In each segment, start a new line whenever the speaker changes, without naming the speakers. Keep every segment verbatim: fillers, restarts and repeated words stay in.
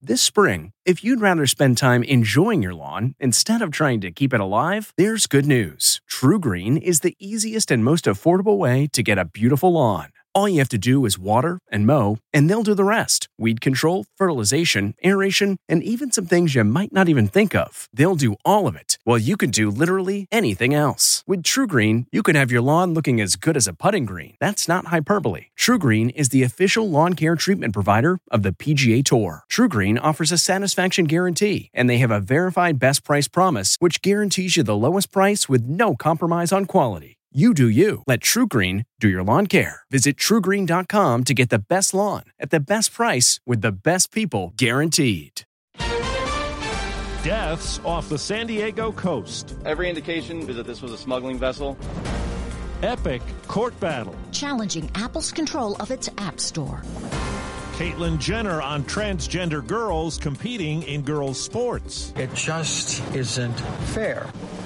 This spring, if you'd rather spend time enjoying your lawn instead of trying to keep it alive, there's good news. TruGreen is the easiest and most affordable way to get a beautiful lawn. All you have to do is water and mow, and they'll do the rest. Weed control, fertilization, aeration, and even some things you might not even think of. They'll do all of it, while you can do literally anything else. With TruGreen, you can have your lawn looking as good as a putting green. That's not hyperbole. TruGreen is the official lawn care treatment provider of the P G A Tour. TruGreen offers a satisfaction guarantee, and they have a verified best price promise, which guarantees you the lowest price with no compromise on quality. You do you. Let TruGreen do your lawn care. Visit True Green dot com to get the best lawn at the best price with the best people guaranteed.
Deaths off the San Diego coast.
Every indication is that this was a smuggling vessel.
Epic court battle.
Challenging Apple's control of its App Store.
Caitlyn Jenner on transgender girls competing in girls' sports.
It just isn't fair.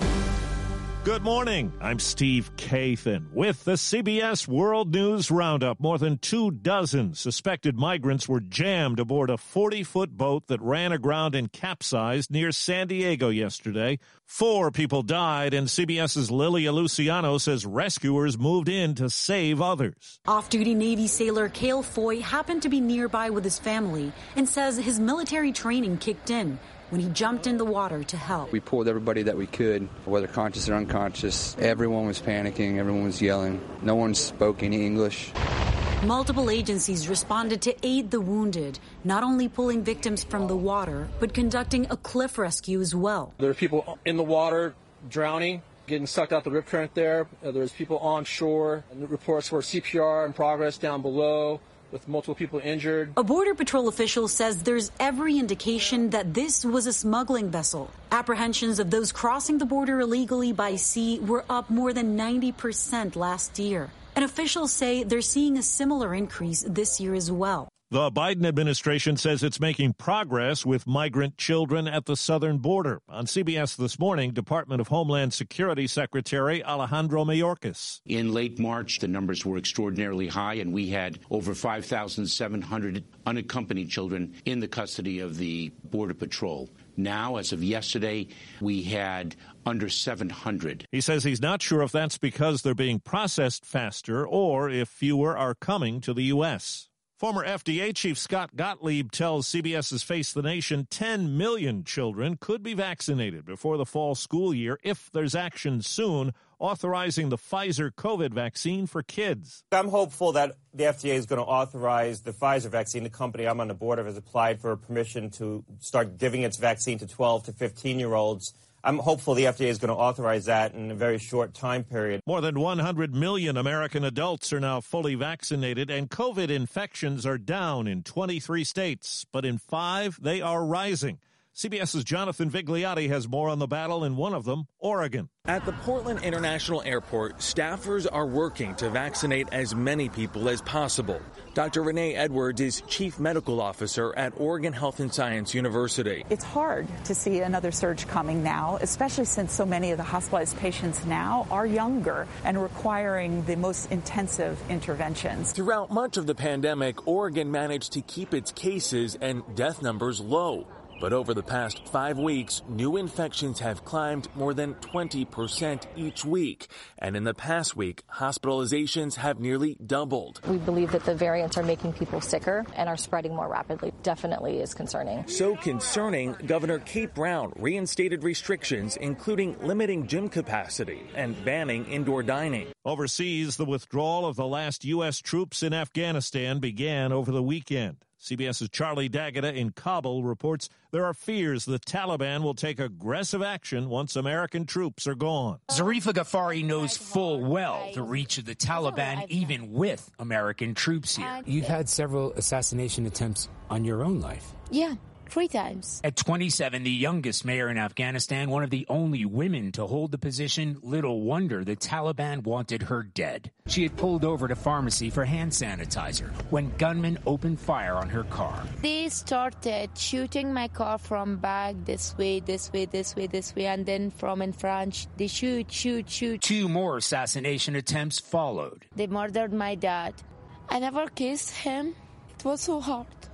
Good morning. I'm Steve Kathan with the C B S World News Roundup. More than two dozen suspected migrants were jammed aboard a forty-foot boat that ran aground and capsized near San Diego yesterday. Four people died, and CBS's Lilia Luciano says rescuers moved in to save others.
Off-duty Navy sailor Cale Foy happened to be nearby with his family and says his military training kicked in when he jumped in the water to help.
We pulled everybody that we could, whether conscious or unconscious. Everyone was panicking. Everyone was yelling. No one spoke any English.
Multiple agencies responded to aid the wounded, not only pulling victims from the water, but conducting a cliff rescue as well.
There are people in the water drowning, getting sucked out the rip current there. Uh, there's people on shore. And the reports were C P R in progress down below, with multiple people injured.
A Border Patrol official says there's every indication that this was a smuggling vessel. Apprehensions of those crossing the border illegally by sea were up more than ninety percent last year. And officials say they're seeing a similar increase this year as well.
The Biden administration says it's making progress with migrant children at the southern border. On C B S This Morning, Department of Homeland Security Secretary Alejandro Mayorkas.
In late March, the numbers were extraordinarily high, and we had over five thousand seven hundred unaccompanied children in the custody of the Border Patrol. Now, as of yesterday, we had under seven hundred.
He says he's not sure if that's because they're being processed faster or if fewer are coming to the U S Former F D A Chief Scott Gottlieb tells CBS's Face the Nation ten million children could be vaccinated before the fall school year if there's action soon, authorizing the Pfizer COVID vaccine for kids.
I'm hopeful that the F D A is going to authorize the Pfizer vaccine. The company I'm on the board of has applied for permission to start giving its vaccine to twelve to fifteen-year-olds. I'm hopeful the F D A is going to authorize that in a very short time period.
More than one hundred million American adults are now fully vaccinated, and COVID infections are down in twenty-three states. But in five, they are rising. CBS's Jonathan Vigliotti has more on the battle in one of them, Oregon.
At the Portland International Airport, staffers are working to vaccinate as many people as possible. Doctor Renee Edwards is Chief Medical Officer at Oregon Health and Science University.
It's hard to see another surge coming now, especially since so many of the hospitalized patients now are younger and requiring the most intensive interventions.
Throughout much of the pandemic, Oregon managed to keep its cases and death numbers low. But over the past five weeks, new infections have climbed more than twenty percent each week. And in the past week, hospitalizations have nearly doubled.
We believe that the variants are making people sicker and are spreading more rapidly. Definitely is concerning.
So concerning, Governor Kate Brown reinstated restrictions, including limiting gym capacity and banning indoor dining.
Overseas, the withdrawal of the last U S troops in Afghanistan began over the weekend. CBS's Charlie D'Agata in Kabul reports there are fears the Taliban will take aggressive action once American troops are gone.
Zarifa Ghaffari knows full well the reach of the Taliban, even with American troops here.
You've had several assassination attempts on your own life.
Yeah. Three times.
At twenty-seven, the youngest mayor in Afghanistan, one of the only women to hold the position, little wonder the Taliban wanted her dead. She had pulled over to pharmacy for hand sanitizer when gunmen opened fire on her car.
They started shooting my car from back, this way, this way, this way, this way, and then from in front, they shoot, shoot, shoot.
Two more assassination attempts followed.
They murdered my dad. I never kissed him. It was so hard.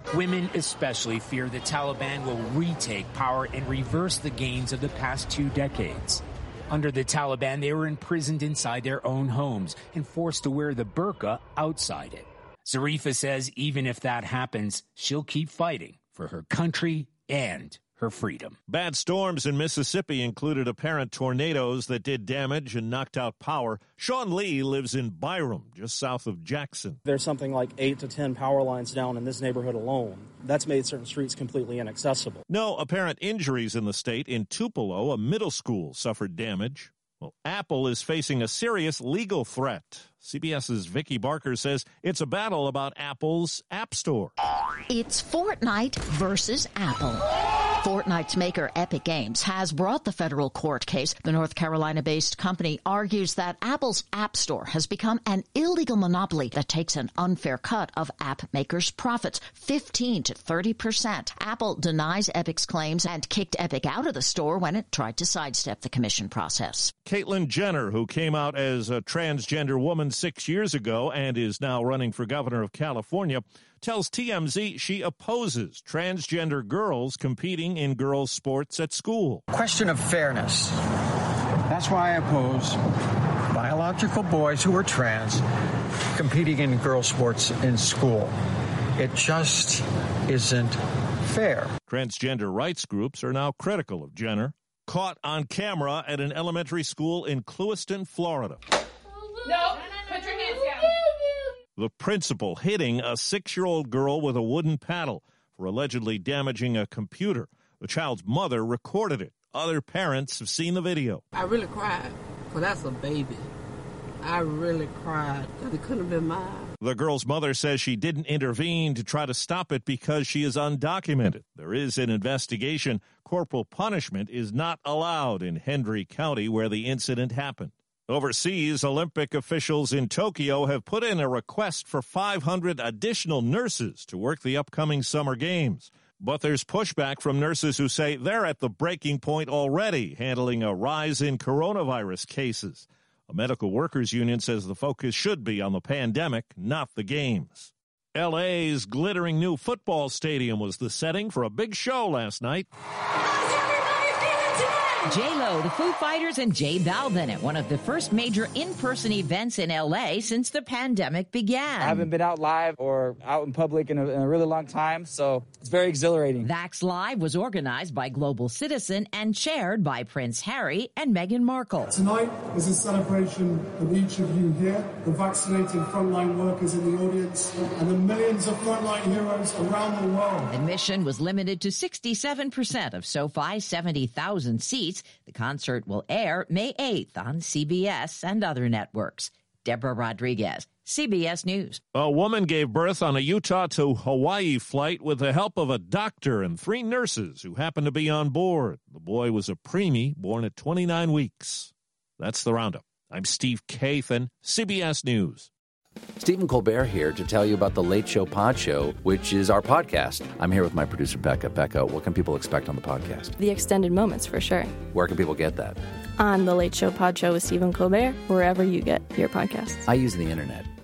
Women especially fear the Taliban will retake power and reverse the gains of the past two decades. Under the Taliban, they were imprisoned inside their own homes and forced to wear the burqa outside it. Zarifa says even if that happens, she'll keep fighting for her country and her freedom.
Bad storms in Mississippi included apparent tornadoes that did damage and knocked out power. Sean Lee lives in Byram, just south of Jackson.
There's something like eight to ten power lines down in this neighborhood alone. That's made certain streets completely inaccessible.
No apparent injuries in the state. In Tupelo, a middle school suffered damage. Well, Apple is facing a serious legal threat. CBS's Vicki Barker says it's a battle about Apple's App Store.
It's Fortnite versus Apple. Fortnite's maker, Epic Games, has brought the federal court case. The North Carolina-based company argues that Apple's App Store has become an illegal monopoly that takes an unfair cut of app makers' profits, fifteen to thirty percent. Apple denies Epic's claims and kicked Epic out of the store when it tried to sidestep the commission process.
Caitlyn Jenner, who came out as a transgender woman six years ago and is now running for governor of California, tells T M Z she opposes transgender girls competing in girls' sports at school.
Question of fairness. That's why I oppose biological boys who are trans competing in girls' sports in school. It just isn't fair.
Transgender rights groups are now critical of Jenner, caught on camera at an elementary school in Clewiston, Florida.
No, put your hands down.
The principal hitting a six-year-old girl with a wooden paddle for allegedly damaging a computer. The child's mother recorded it. Other parents have seen the video.
I really cried, because that's a baby. I really cried, because it couldn't have been mine.
The girl's mother says she didn't intervene to try to stop it because she is undocumented. There is an investigation. Corporal punishment is not allowed in Hendry County, where the incident happened. Overseas, Olympic officials in Tokyo have put in a request for five hundred additional nurses to work the upcoming Summer Games. But there's pushback from nurses who say they're at the breaking point already, handling a rise in coronavirus cases. A medical workers union says the focus should be on the pandemic, not the games. L A's glittering new football stadium was the setting for a big show last night.
J-Lo, the Foo Fighters, and J Balvin at one of the first major in-person events in L A since the pandemic began.
I haven't been out live or out in public in a, in a really long time, so it's very exhilarating.
Vax Live was organized by Global Citizen and chaired by Prince Harry and Meghan Markle.
Tonight is a celebration of each of you here, the vaccinated frontline workers in the audience, and the millions of frontline heroes around the world.
Admission was limited to sixty-seven percent of SoFi's seventy thousand seats. The concert will air May eighth on C B S and other networks. Deborah Rodriguez, C B S News.
A woman gave birth on a Utah to Hawaii flight with the help of a doctor and three nurses who happened to be on board. The boy was a preemie born at twenty-nine weeks. That's the Roundup. I'm Steve Kathan, C B S News.
Stephen Colbert here to tell you about the Late Show Pod Show, which is our podcast. I'm here with my producer, Becca. Becca, what can people expect on the podcast?
The extended moments, for sure.
Where can people get that?
On the Late Show Pod Show with Stephen Colbert, wherever you get your podcasts.
I use the internet.